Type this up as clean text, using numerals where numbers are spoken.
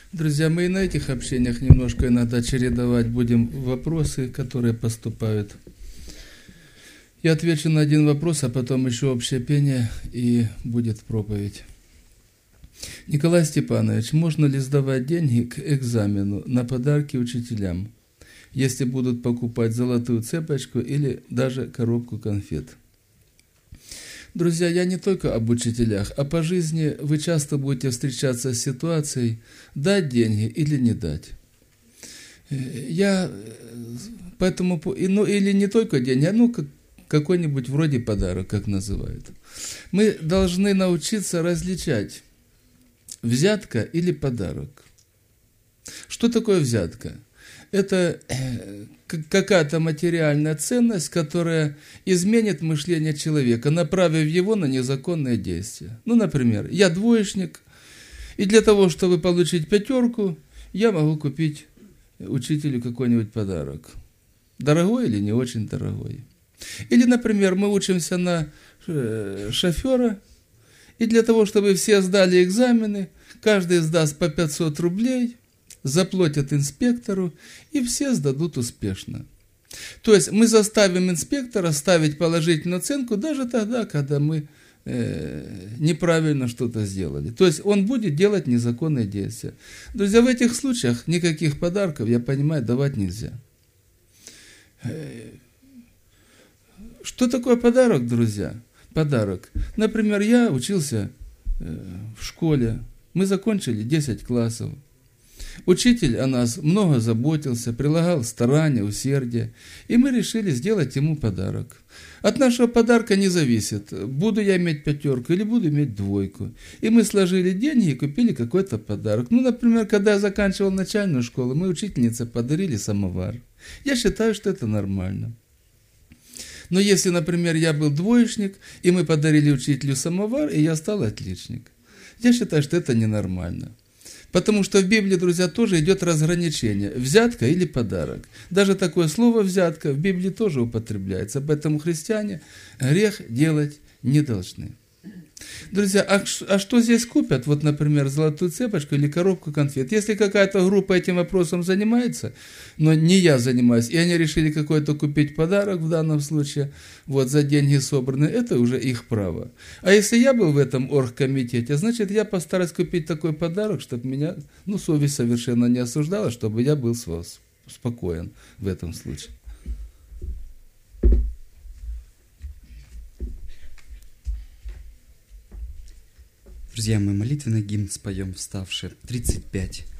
Друзья, мы и на этих общениях немножко иногда чередовать будем вопросы, которые поступают. Я отвечу на один вопрос, а потом еще общее пение и будет проповедь. Николай Степанович, можно ли сдавать деньги к экзамену на подарки учителям, если будут покупать золотую цепочку или даже коробку конфет? Друзья, я не только об учителях, а по жизни вы часто будете встречаться с ситуацией дать деньги или не дать. Я поэтому, ну или не только деньги, а какой-нибудь вроде подарок, как называют. Мы должны научиться различать взятка или подарок. Что такое взятка? Это какая-то материальная ценность, которая изменит мышление человека, направив его на незаконные действия. Ну, например, я двоечник, и для того, чтобы получить 5, я могу купить учителю какой-нибудь подарок. Дорогой или не очень дорогой. Или, например, мы учимся на шофера, и для того, чтобы все сдали экзамены, каждый сдаст по 500 рублей, заплатят инспектору, и все сдадут успешно. То есть мы заставим инспектора ставить положительную оценку даже тогда, когда мы неправильно что-то сделали. То есть он будет делать незаконные действия. Друзья, в этих случаях никаких подарков, я понимаю, давать нельзя. Что такое подарок, друзья? Подарок. Например, я учился в школе, мы закончили 10 классов. Учитель о нас много заботился, прилагал старания, усердие, и мы решили сделать ему подарок. От нашего подарка не зависит, буду я иметь 5 или буду иметь 2. И мы сложили деньги и купили какой-то подарок. Ну, например, когда я заканчивал начальную школу, мы учительнице подарили самовар. Я считаю, что это нормально. Но если, например, я был двоечник, и мы подарили учителю самовар, и я стал отличник, я считаю, что это ненормально. Потому что в Библии, друзья, тоже идет разграничение. Взятка или подарок. Даже такое слово «взятка» в Библии тоже употребляется. Поэтому христиане грех делать не должны. Друзья, а что здесь купят? Вот, например, золотую цепочку или коробку конфет. Если какая-то группа этим вопросом занимается, но не я занимаюсь, и они решили какой-то купить подарок в данном случае, вот за деньги собранные, это уже их право. А если я был в этом оргкомитете, значит, я постараюсь купить такой подарок, чтобы меня, совесть совершенно не осуждала, чтобы я был спокоен в этом случае. Друзья, мы молитвенный гимн споем, вставшие 35.